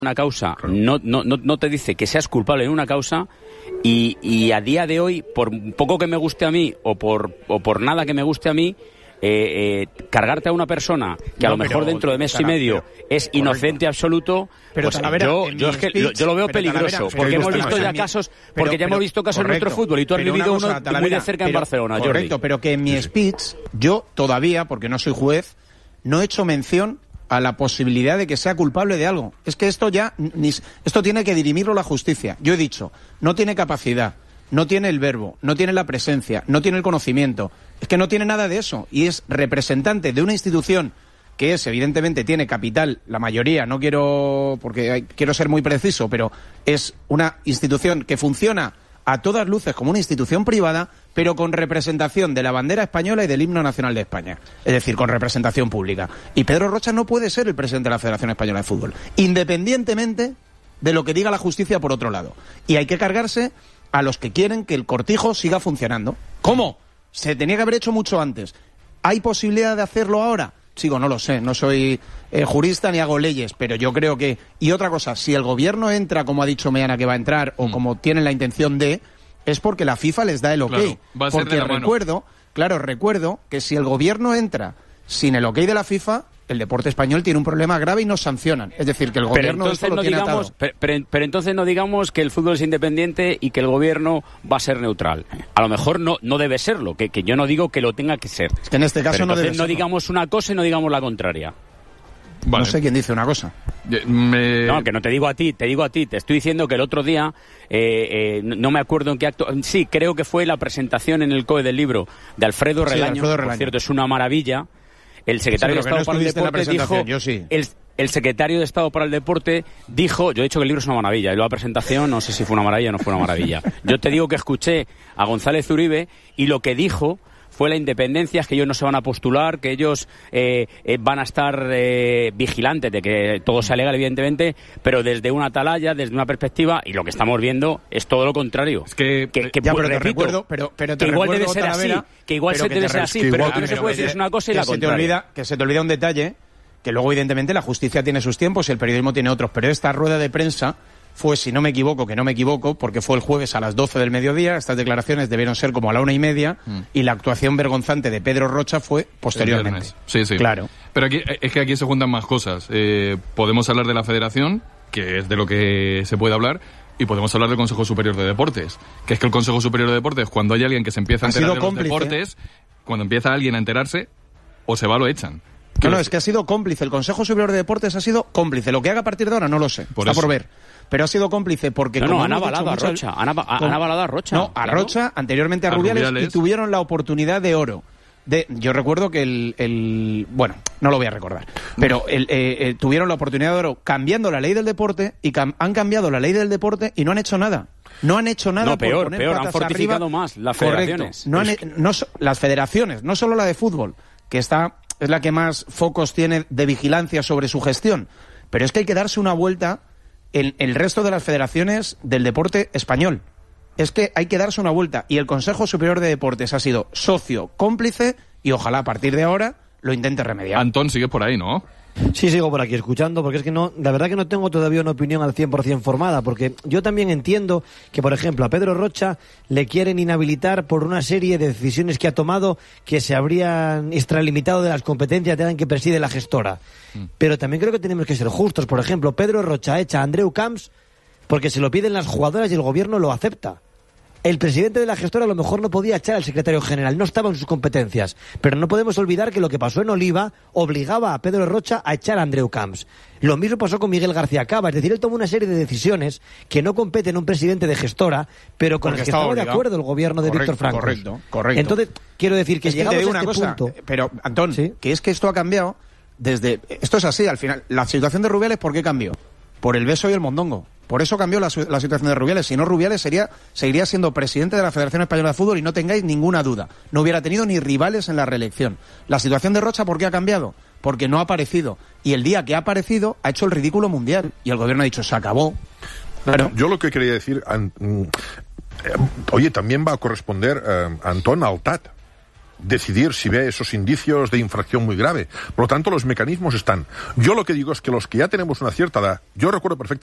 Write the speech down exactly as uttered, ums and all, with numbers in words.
una causa no, no, no, no te dice que seas culpable en una causa y, y a día de hoy, por poco que me guste a mí o por, o por nada que me guste a mí, eh, eh, cargarte a una persona que no, a lo mejor pero, dentro de mes y medio pero, es correcto. Inocente absoluto, pero pues Talavera, yo, yo, es que speech, lo, yo lo veo peligroso, Talavera, porque hemos visto ya casos, porque pero, ya pero, hemos visto casos correcto, en nuestro fútbol y tú has vivido uno Talavera, muy de cerca pero, en Barcelona, correcto, Jordi. Pero que en mi speech, yo todavía, porque no soy juez, no he hecho mención a la posibilidad de que sea culpable de algo. Es que esto ya, ni, esto tiene que dirimirlo la justicia. Yo he dicho, no tiene capacidad, no tiene el verbo, no tiene la presencia, no tiene el conocimiento. Es que no tiene nada de eso. Y es representante de una institución que es, evidentemente, tiene capital, la mayoría, no quiero, porque hay, quiero ser muy preciso, pero es una institución que funciona a todas luces como una institución privada, pero con representación de la bandera española y del himno nacional de España. Es decir, con representación pública. Y Pedro Rocha no puede ser el presidente de la Federación Española de Fútbol, independientemente de lo que diga la justicia por otro lado. Y hay que cargarse a los que quieren que el cortijo siga funcionando. ¿Cómo? Se tenía que haber hecho mucho antes. ¿Hay posibilidad de hacerlo ahora? Sigo, no lo sé, no soy eh, jurista ni hago leyes, pero yo creo que... Y otra cosa, si el gobierno entra, como ha dicho Meana que va a entrar, o mm. como tienen la intención de, es porque la FIFA les da el ok. Claro, va a ser porque de la mano. recuerdo, claro, recuerdo que si el gobierno entra sin el ok de la FIFA, el deporte español tiene un problema grave y nos sancionan. Es decir, que el gobierno pero esto lo no tiene digamos, atado. Pero, pero, pero entonces no digamos que el fútbol es independiente y que el gobierno va a ser neutral. A lo mejor no, no debe serlo, que, que yo no digo que lo tenga que ser. Es que en este caso pero no debe no serlo. digamos una cosa y no digamos la contraria. Vale. No sé quién dice una cosa. Me... No, que no te digo a ti, te digo a ti. Te estoy diciendo que el otro día, eh, eh, no me acuerdo en qué acto... Sí, creo que fue la presentación en el C O E del libro de Alfredo Relaño. Sí, Alfredo Relaño. Por cierto, es una maravilla. El secretario sí, de Estado no para el Deporte dijo... Yo sí. El, el secretario de Estado para el Deporte dijo... Yo he dicho que el libro es una maravilla. Y la presentación, no sé si fue una maravilla o no fue una maravilla. Yo te digo que escuché a González Uribe y lo que dijo... fue la independencia, es que ellos no se van a postular, que ellos eh, eh, van a estar eh, vigilantes de que todo sea legal, evidentemente, pero desde una atalaya, desde una perspectiva, y lo que estamos viendo es todo lo contrario. Es que, que, que ya, pues, pero te repito, recuerdo, pero, pero te que igual recuerdo, debe ser Talavera, así, que igual se debe ser así, que pero igual, que no se puede decir una cosa y la se te contraria. olvida, que se te olvida un detalle, que luego evidentemente la justicia tiene sus tiempos y el periodismo tiene otros, pero esta rueda de prensa fue, si no me equivoco, que no me equivoco, porque fue el jueves a las doce del mediodía, estas declaraciones debieron ser como a la una y media, mm. y la actuación vergonzante de Pedro Rocha fue posteriormente. Sí, sí. Claro. Pero aquí, es que aquí se juntan más cosas. Eh, podemos hablar de la Federación, que es de lo que se puede hablar, y podemos hablar del Consejo Superior de Deportes, que es que el Consejo Superior de Deportes, cuando hay alguien que se empieza a enterar de los cómplice. deportes, cuando empieza alguien a enterarse, o se va o lo echan. No, no, es que ha sido cómplice. El Consejo Superior de Deportes ha sido cómplice. Lo que haga a partir de ahora no lo sé. Por Está eso. por ver. Pero ha sido cómplice porque... No, como no, han avalado a Rocha. Han avalado a Rocha. No, a Rocha, claro. anteriormente a, a Rubiales, Rubiales, y tuvieron la oportunidad de oro. De, yo recuerdo que el, el... Bueno, no lo voy a recordar. Pero el, eh, eh, tuvieron la oportunidad de oro cambiando la ley del deporte y cam, han cambiado la ley del deporte y no han hecho nada. No han hecho nada. No, peor, por peor. Han fortificado arriba. más las federaciones. No han, no, las federaciones, no solo la de fútbol, que está... es la que más focos tiene de vigilancia sobre su gestión. Pero es que hay que darse una vuelta en el resto de las federaciones del deporte español. Es que hay que darse una vuelta. Y el Consejo Superior de Deportes ha sido socio, cómplice, y ojalá a partir de ahora lo intente remediar. Antón, sigues por ahí, ¿no? Sí, sigo por aquí escuchando, porque es que no, la verdad que no tengo todavía una opinión al cien por ciento formada, porque yo también entiendo que, por ejemplo, a Pedro Rocha le quieren inhabilitar por una serie de decisiones que ha tomado que se habrían extralimitado de las competencias de alguien que preside la gestora. Mm. Pero también creo que tenemos que ser justos. Por ejemplo, Pedro Rocha echa a Andreu Camps porque se lo piden las jugadoras y el gobierno lo acepta. El presidente de la gestora a lo mejor no podía echar al secretario general, no estaba en sus competencias. Pero no podemos olvidar que lo que pasó en Oliva obligaba a Pedro Rocha a echar a Andreu Camps. Lo mismo pasó con Miguel García Cava, es decir, él tomó una serie de decisiones que no competen a un presidente de gestora, pero con el que estaba obligado. de acuerdo el gobierno de correcto, Víctor Franco. Correcto, correcto. Entonces, quiero decir que es llegados que te digo a una este cosa, punto... pero, Antón, ¿sí? que es que esto ha cambiado desde... Esto es así, al final. La situación de Rubiales, ¿por qué cambió? Por el beso y el mondongo. Por eso cambió la, la situación de Rubiales. Si no, Rubiales sería, seguiría siendo presidente de la Federación Española de Fútbol y no tengáis ninguna duda. No hubiera tenido ni rivales en la reelección. La situación de Rocha, ¿por qué ha cambiado? Porque no ha aparecido. Y el día que ha aparecido, ha hecho el ridículo mundial. Y el gobierno ha dicho, se acabó. Claro. Yo lo que quería decir... An, eh, oye, también va a corresponder eh, Antón al T A T. decidir si ve esos indicios de infracción muy grave. Por lo tanto, los mecanismos están. Yo lo que digo es que los que ya tenemos una cierta edad, yo recuerdo perfectamente